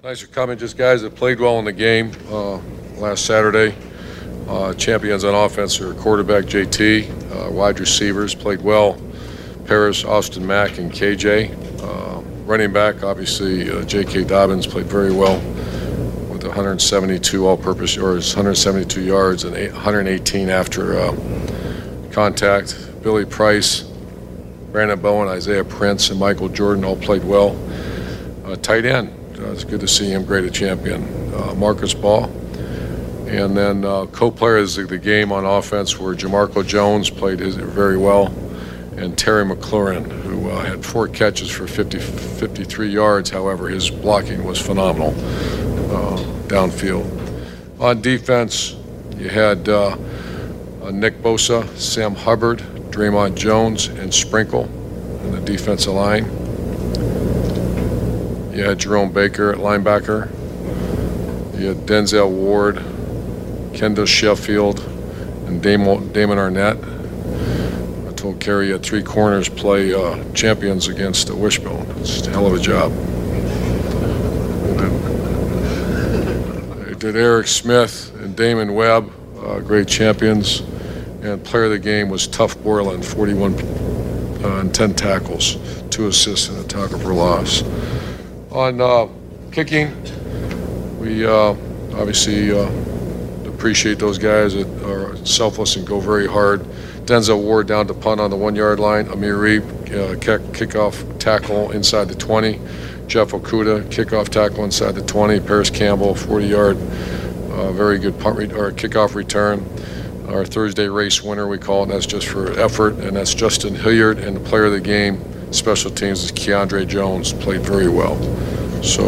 Nice for coming. Just guys that played well in the game last Saturday. Champions on offense are quarterback JT, wide receivers played well. Paris, Austin Mack, and KJ. Running back, obviously, J.K. Dobbins played very well with 172 all-purpose yards, 172 yards, and 118 after contact. Billy Price, Brandon Bowen, Isaiah Prince, and Michael Jordan all played well. Tight end, it's good to see him, great at champion. Marcus Ball. And then co-players of the game on offense were Jamarco Jones, played very well, and Terry McLaurin, who had 4 catches for 53 yards. However, his blocking was phenomenal downfield. On defense, you had Nick Bosa, Sam Hubbard, Draymond Jones, and Sprinkle in the defensive line. You had Jerome Baker at linebacker. You had Denzel Ward, Kendall Sheffield, and Damon Arnett. I told Kerry at 3 corners play champions against the Wishbone. It's a hell of a job. They did Eric Smith and Damon Webb, great champions. And player of the game was Tuff Borland, 41 and 10 tackles, 2 assists and a tackle for loss. On kicking, we obviously appreciate those guys that are selfless and go very hard. Denzel Ward down to punt on the 1-yard line. Amir Reed, kickoff tackle inside the 20. Jeff Okuda, kickoff tackle inside the 20. Paris Campbell, 40-yard, very good kickoff return. Our Thursday race winner, we call it, and that's just for effort, and that's Justin Hilliard. And the player of the game, special teams, is Keandre Jones, played very well. So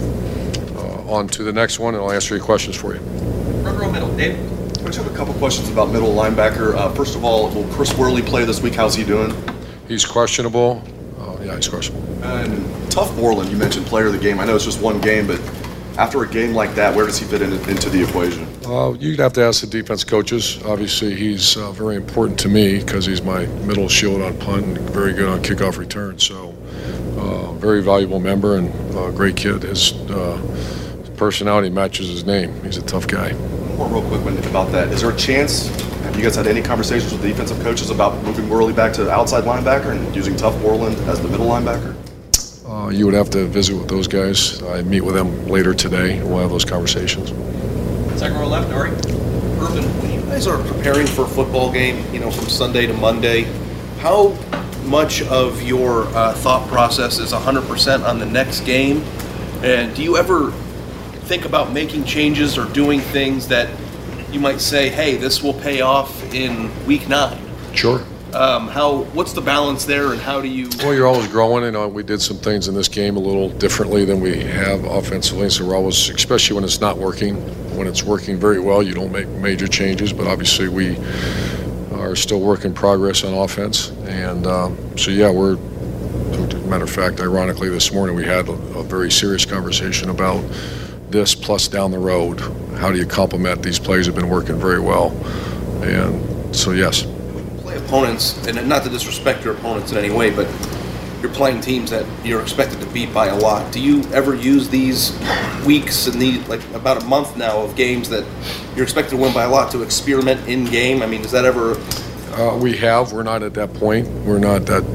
on to the next one, and I'll answer your questions for you. Front row middle, Dave. I just have a couple questions about middle linebacker. First of all, will Chris Worley play this week? How's he doing? He's questionable. Yeah, he's questionable. And Tuff Borland, you mentioned player of the game. I know it's just one game, but after a game like that, where does he fit into the equation? You'd have to ask the defense coaches. Obviously, he's very important to me because he's my middle shield on punt and very good on kickoff return. So, very valuable member and great kid. His personality matches his name. He's a tough guy. One more real quick one about that. Is there a chance, have you guys had any conversations with the defensive coaches about moving Worley back to outside linebacker and using Tuff Borland as the middle linebacker? You would have to visit with those guys. I meet with them later today, and we'll have those conversations. Second row left, Ari. Urban, when you guys are preparing for a football game, from Sunday to Monday, how much of your thought process is 100% on the next game? And do you ever think about making changes or doing things that you might say, hey, this will pay off in week 9? Sure. What's the balance there, and how do you? Well, you're always growing. We did some things in this game a little differently than we have offensively, so we're always, especially when it's not working. When it's working very well, you don't make major changes, but obviously we are still work in progress on offense. And so, yeah, as a matter of fact, ironically, this morning we had a very serious conversation about this plus down the road. How do you complement these plays have been working very well? And so, yes. Opponents, and not to disrespect your opponents in any way, but you're playing teams that you're expected to beat by a lot. Do you ever use these weeks and about a month now of games that you're expected to win by a lot to experiment in game? I mean, is that ever? We have. We're not at that point. We're not that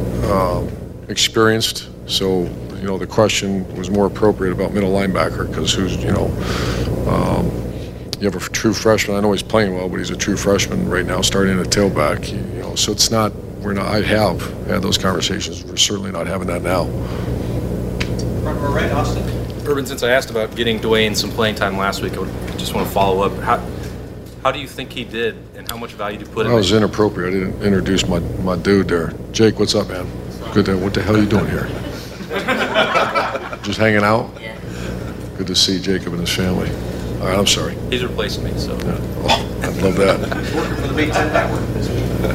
experienced. So, the question was more appropriate about middle linebacker because you have a true freshman. I know he's playing well, but he's a true freshman right now, starting at tailback. So it's not. We're not. I have had those conversations. We're certainly not having that now. Front row right, Austin. Urban, since I asked about getting Dwayne some playing time last week, I just want to follow up. How do you think he did, and how much value do you put in? That was inappropriate. I didn't introduce my dude there. Jake, what's up, man? Good. What the hell are you doing here? Just hanging out? Yeah. Good to see Jacob and his family. All right, I'm sorry. He's replacing me, so. Yeah. Oh, I'd love that. Working for the Big Ten Network this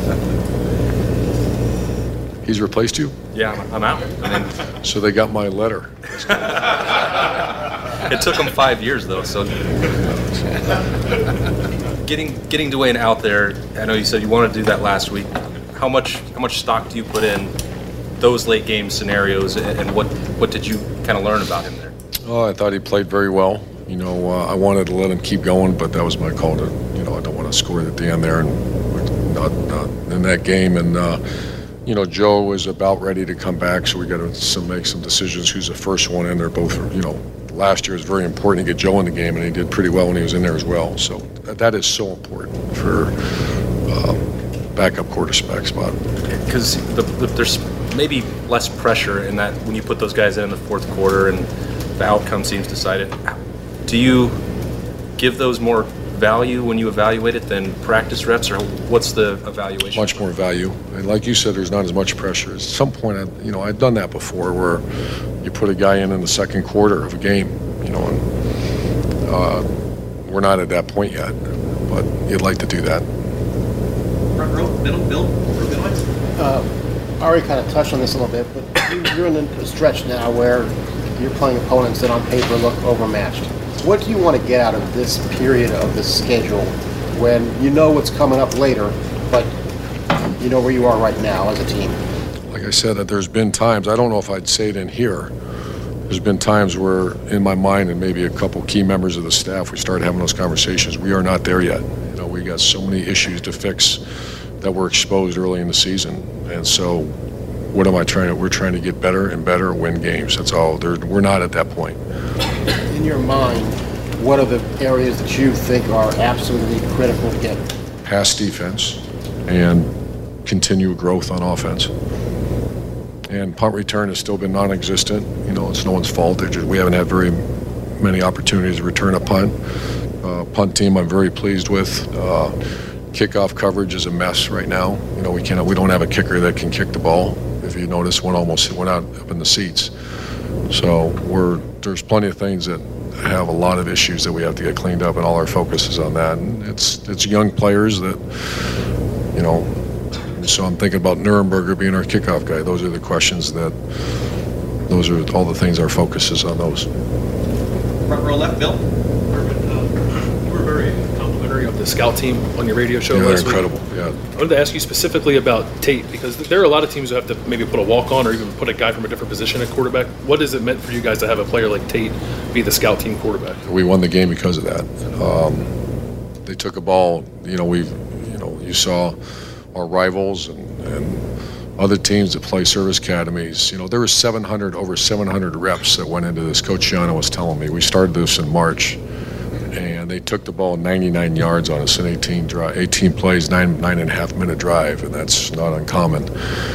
week. He's replaced you? Yeah, I'm out. So they got my letter. It took him 5 years, though, so. Getting Dwayne out there, I know you said you wanted to do that last week. How much stock do you put in those late game scenarios, and what did you kind of learn about him there? Oh, I thought he played very well. You know, I wanted to let him keep going, but that was my call to, you know, I don't want to score at the end there and not in that game. And, you know, Joe was about ready to come back, so we got to make some decisions. Who's the first one in? They're both, you know, last year was very important to get Joe in the game, and he did pretty well when he was in there as well. So that is so important for backup quarterback spot. Because there's maybe less pressure in that when you put those guys in the fourth quarter and the outcome seems decided. Do you give those more value when you evaluate it than practice reps, or what's the evaluation? Much more value. And like you said, there's not as much pressure. At some point, I've done that before where you put a guy in the second quarter of a game, you know, and we're not at that point yet, but you'd like to do that. Front row, middle, Bill, Ari kind of touched on this a little bit, but you're in a stretch now where you're playing opponents that on paper look overmatched. What do you want to get out of this period of the schedule when you know what's coming up later, but you know where you are right now as a team? Like I said, that there's been times, I don't know if I'd say it in here, there's been times where in my mind and maybe a couple key members of the staff, we started having those conversations. We are not there yet. You know, we got so many issues to fix that were exposed early in the season. And so what am I trying to, we're trying to get better and better, win games. That's all. We're not at that point. In your mind, what are the areas that you think are absolutely critical to get? Pass defense and continue growth on offense. And punt return has still been non-existent. You know, it's no one's fault. We haven't had very many opportunities to return a punt. Punt team I'm very pleased with. Kickoff coverage is a mess right now. You know, we don't have a kicker that can kick the ball. If you notice, one almost went out up in the seats. So there's plenty of things that have a lot of issues that we have to get cleaned up, and all our focus is on that. And it's young players that, you know, so I'm thinking about Nuremberger being our kickoff guy. Those are the questions those are all the things our focus is on those. Front row left, Bill. You were very complimentary of the scout team on your radio show Yeah, they're last week. incredible. Yeah. I wanted to ask you specifically about Tate, because there are a lot of teams who have to maybe put a walk-on or even put a guy from a different position at quarterback. What has it meant for you guys to have a player like Tate be the scout team quarterback? We won the game because of that. They took a ball. You know, you saw our rivals and other teams that play service academies. You know, there was over 700 reps that went into this. Coach Gianna was telling me. We started this in March, and they took the ball 99 yards on us in 18 plays, 9.5 minute drive, and that's not uncommon.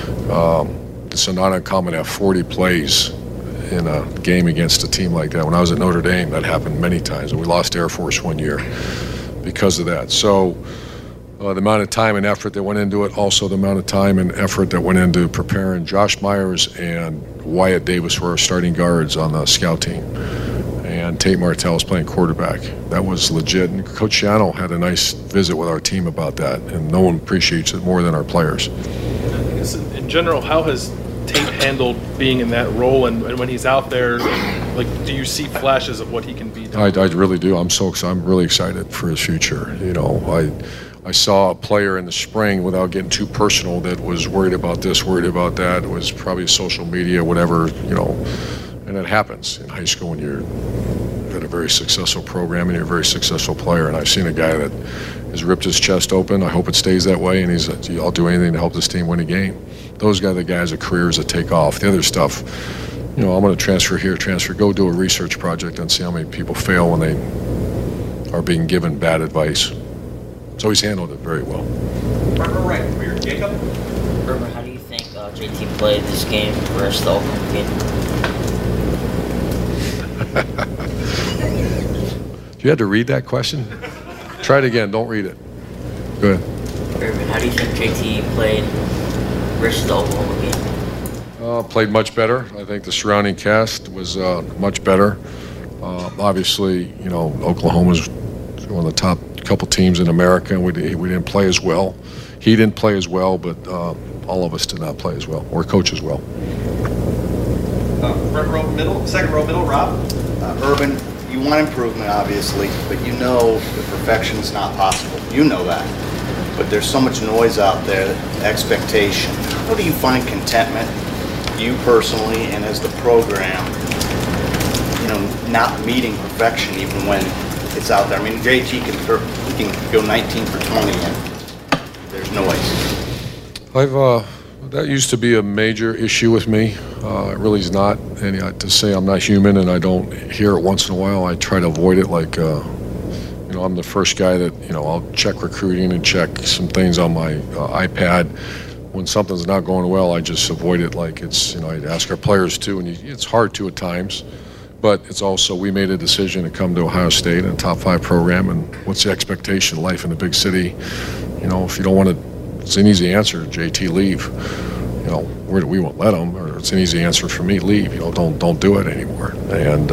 It's not uncommon to have 40 plays in a game against a team like that. When I was at Notre Dame, that happened many times, and we lost Air Force one year because of that. So the amount of time and effort that went into it, also the amount of time and effort that went into preparing. Josh Myers and Wyatt Davis were our starting guards on the scout team, and Tate Martell was playing quarterback. That was legit, and Coach Shiano had a nice visit with our team about that, and no one appreciates it more than our players. In general, how has Tate handled being in that role, and when he's out there, like, do you see flashes of what he can be? I really do. I'm so excited. I'm really excited for his future. You know, I saw a player in the spring, without getting too personal, that was worried about this, worried about that. It was probably social media, whatever, you know, and it happens in high school when you're at a very successful program and you're a very successful player. And I've seen a guy that has ripped his chest open. I hope it stays that way, and I'll do anything to help this team win a game. Those are the guys with careers that take off. The other stuff, you know, I'm going to transfer here, go do a research project and see how many people fail when they are being given bad advice. So he's handled it very well. Front row right, for your Jacob. Herbert, how do you think JT played this game versus the Oklahoma game? You had to read that question? Try it again. Don't read it. Go ahead. Herbert, how do you think JT played versus the Oklahoma game? Played much better. I think the surrounding cast was much better. Obviously, you know, Oklahoma's one of the top couple teams in America, and we didn't play as well. He didn't play as well, but all of us did not play as well, or coach as well. Front row middle, second row middle, Rob. Urban, you want improvement, obviously, but you know that perfection is not possible. You know that. But there's so much noise out there, expectation. How do you find contentment, you personally, and as the program, not meeting perfection even when it's out there. I mean, JT he can go 19 for 20 and there's noise. That used to be a major issue with me. It really is not. And to say I'm not human and I don't hear it once in a while, I try to avoid it. Like, I'm the first guy that, I'll check recruiting and check some things on my iPad. When something's not going well, I just avoid it. Like I'd ask our players too, and it's hard to at times. But it's also, we made a decision to come to Ohio State in a top 5 program, and what's the expectation of life in a big city? If you don't want to, it's an easy answer, JT, leave. We won't let them, or it's an easy answer for me, leave. Don't do it anymore. And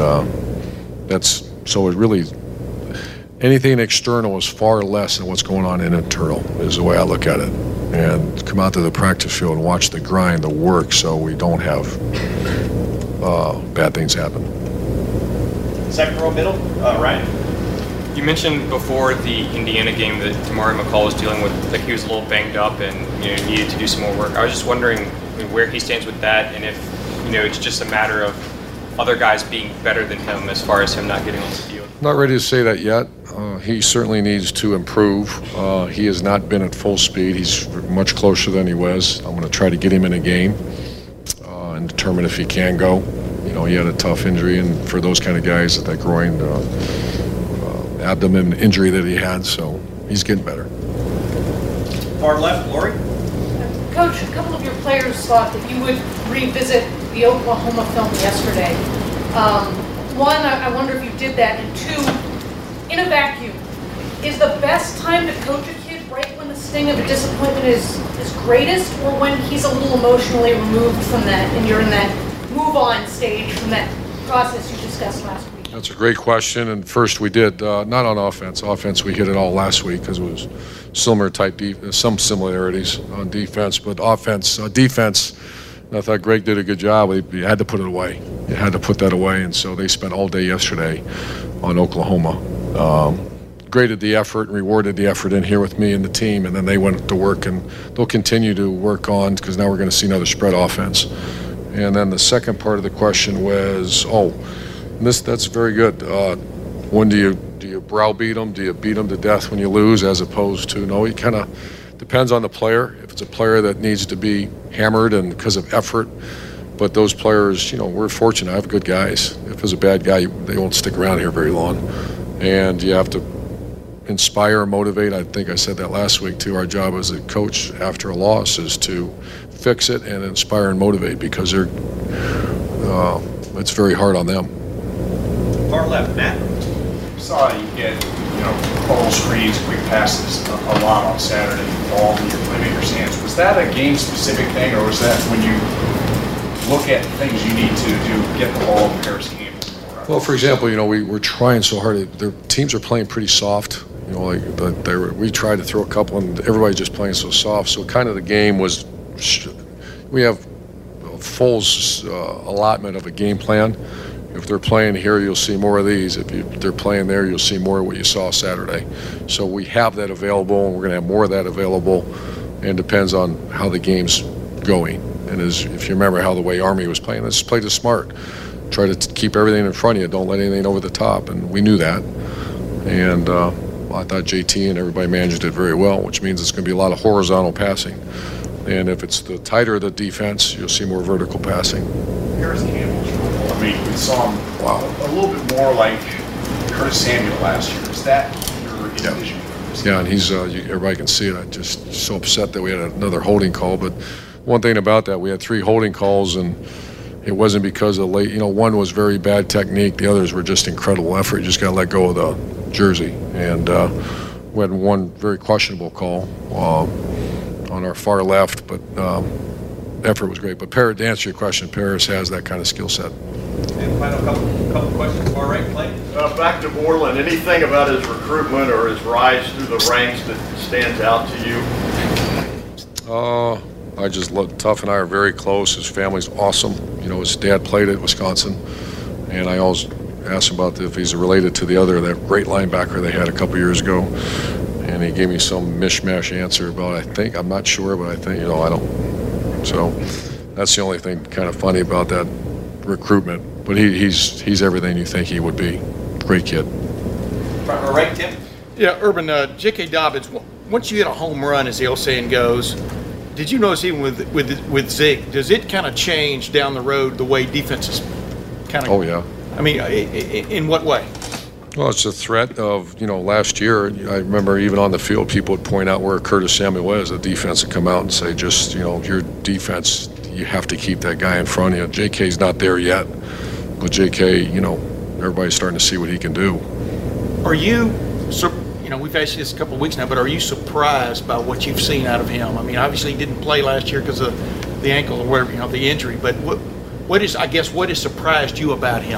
so it really, anything external is far less than what's going on in internal, is the way I look at it. And come out to the practice field and watch the grind, the work, so we don't have bad things happen. Second row middle, Ryan. You mentioned before the Indiana game that Tamari McCall was dealing with, like he was a little banged up and needed to do some more work. I was just wondering where he stands with that, and if it's just a matter of other guys being better than him as far as him not getting on the field. Not ready to say that yet. He certainly needs to improve. He has not been at full speed. He's much closer than he was. I'm going to try to get him in a game and determine if he can go. He had a tough injury, and for those kind of guys, that groin abdomen injury that he had, so he's getting better. Far left, Lori. Coach, a couple of your players thought that you would revisit the Oklahoma film yesterday. One, I wonder if you did that, and two, in a vacuum, is the best time to coach a kid right when the sting of a disappointment is greatest, or when he's a little emotionally removed from that and you're in that move-on stage from that process you discussed last week? That's a great question. And first we did, not on offense. Offense, we hit it all last week because it was similar type, some similarities on defense. But defense, I thought Greg did a good job. You had to put it away. You had to put that away. And so they spent all day yesterday on Oklahoma. Graded the effort and rewarded the effort in here with me and the team. And then they went to work, and they'll continue to work on, because now we're going to see another spread offense. And then the second part of the question was, that's very good. When do you browbeat them? Do you beat them to death when you lose, as opposed to no? It kind of depends on the player. If it's a player that needs to be hammered and because of effort, but those players, we're fortunate. I have good guys. If it's a bad guy, they won't stick around here very long. And you have to inspire and motivate. I think I said that last week too. Our job as a coach after a loss is to fix it and inspire and motivate, because it's very hard on them. Far left, Matt. Saw you get, ball screens, quick passes a lot on Saturday, ball in your playmaker's hands. Was that a game-specific thing, or was that when you look at things you need to do, get the ball in Paris' hands? Well, for example, we're trying so hard. Their teams are playing pretty soft. We tried to throw a couple, and everybody's just playing so soft. So kind of the game was, we have a full allotment of a game plan. If they're playing here, you'll see more of these. If they're playing there, you'll see more of what you saw Saturday. So we have that available, and we're going to have more of that available, and it depends on how the game's going. And if you remember how the way Army was playing, let's play this smart. Try to keep everything in front of you. Don't let anything over the top, and we knew that. And I thought JT and everybody managed it very well, which means it's going to be a lot of horizontal passing. And if it's the tighter the defense, you'll see more vertical passing. Paris Campbell's role, we saw him a little bit more like Curtis Samuel last year. Is that your vision? Yeah, and he's everybody can see it. I'm just so upset that we had another holding call. But one thing about that, we had 3 holding calls, and it wasn't because of late. One was very bad technique. The others were just incredible effort. You just got to let go of the jersey. And we had one very questionable call on our far left, but effort was great. But to answer your question, Paris has that kind of skill set. And final couple questions, far right, Clay. Back to Borland, anything about his recruitment or his rise through the ranks that stands out to you? I just look, Tuff and I are very close. His family's awesome. His dad played at Wisconsin, and I always asked him about if he's related to that great linebacker they had a couple years ago. And he gave me some mishmash answer about, I'm not sure, but I think, I don't. So that's the only thing kind of funny about that recruitment. but he's everything you think he would be. Great kid. Front row right, Tim. Yeah, Urban, J.K. Dobbins, once you hit a home run, as the old saying goes, did you notice even with Zig, does it kind of change down the road the way defenses kind of... Oh, yeah. I mean, in what way? Well, it's a threat of, last year, I remember even on the field, people would point out where Curtis Samuel is. The defense would come out and say, just, your defense, you have to keep that guy in front of you. JK's not there yet, but JK, everybody's starting to see what he can do. Are you, we've asked you this a couple of weeks now, but are you surprised by what you've seen out of him? I mean, obviously he didn't play last year because of the ankle or whatever, the injury, but what has surprised you about him?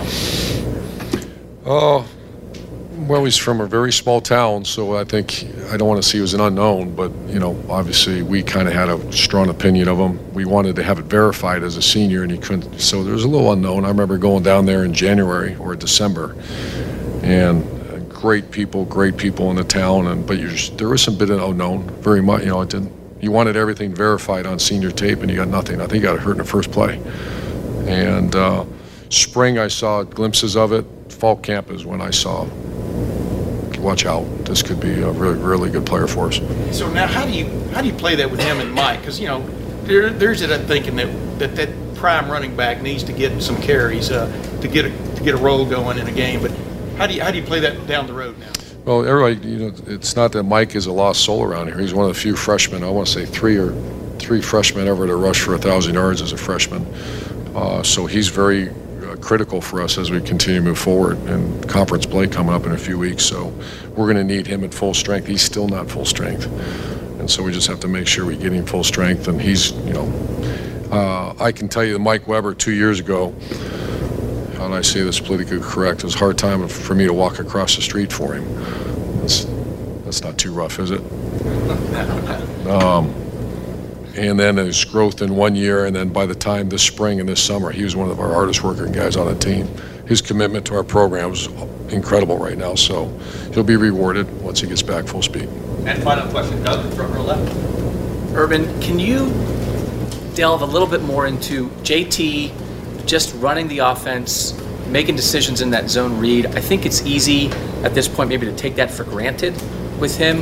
Well, he's from a very small town, so I don't want to say he was an unknown, but, obviously we kind of had a strong opinion of him. We wanted to have it verified as a senior, and he couldn't, so there was a little unknown. I remember going down there in January or December, and great people in the town, but there was some bit of unknown, very much, you wanted everything verified on senior tape, and you got nothing. I think he got hurt in the first play. And spring, I saw glimpses of it. Fall camp is when I saw, watch out, this could be a really, really good player for us. So now, how do you play that with him and Mike? Because there's that thinking that prime running back needs to get some carries to get a roll going in a game. But how do you play that down the road now? Well, everybody, it's not that Mike is a lost soul around here. He's one of the few freshmen. I want to say three freshmen ever to rush for 1,000 yards as a freshman. So he's very critical for us as we continue to move forward, and conference play coming up in a few weeks, so we're going to need him at full strength. He's still not full strength, and so we just have to make sure we get him full strength. And he's, I can tell you that Mike Weber 2 years ago, how do I say this politically correct, it was a hard time for me to walk across the street for him. That's not too rough, is it? And then his growth in 1 year, and then by the time this spring and this summer, he was one of our hardest working guys on the team. His commitment to our program is incredible right now, so he'll be rewarded once he gets back full speed. And final question, Doug, front row left. Urban, can you delve a little bit more into JT just running the offense, making decisions in that zone read? I think it's easy at this point maybe to take that for granted with him.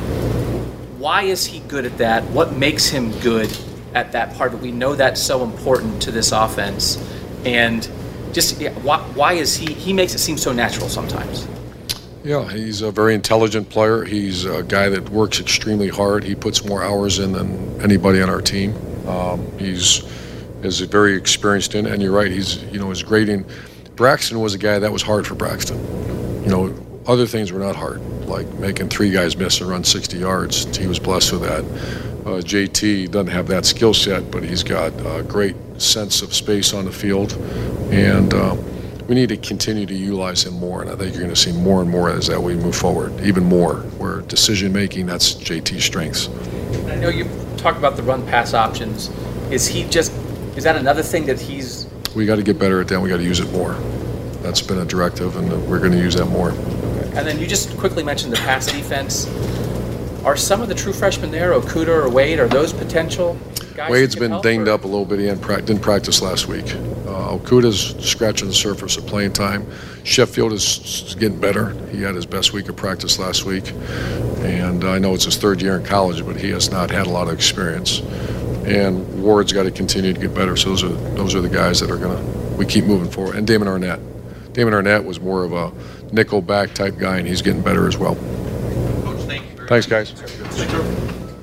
Why is he good at that? What makes him good at that part? We know that's so important to this offense. And just why is he makes it seem so natural sometimes? Yeah, he's a very intelligent player. He's a guy that works extremely hard. He puts more hours in than anybody on our team. He's very experienced in it, and you're right, his grading. Braxton was a guy that was hard for Braxton. Other things were not hard, like making three guys miss and run 60 yards. He was blessed with that. JT doesn't have that skill set, but he's got a great sense of space on the field, and we need to continue to utilize him more, and I think you're going to see more and more as that we move forward, even more, where decision-making, that's JT's strengths. I know you talked about the run-pass options. Is that another thing that he's... We got to get better at that. We got to use it more. That's been a directive, and we're going to use that more. And then you just quickly mentioned the pass defense. Are some of the true freshmen there, Okudah or Wade, are those potential guys? Wade's been dinged up a little bit. He didn't practice last week. Okudah's scratching the surface of playing time. Sheffield is getting better. He had his best week of practice last week. And I know it's his third year in college, but he has not had a lot of experience. And Ward's got to continue to get better. So those are the guys that we keep moving forward. And Damon Arnett. Damon Arnett was more of a nickel back type guy, and he's getting better as well. Coach, thank you very Thanks, much. guys.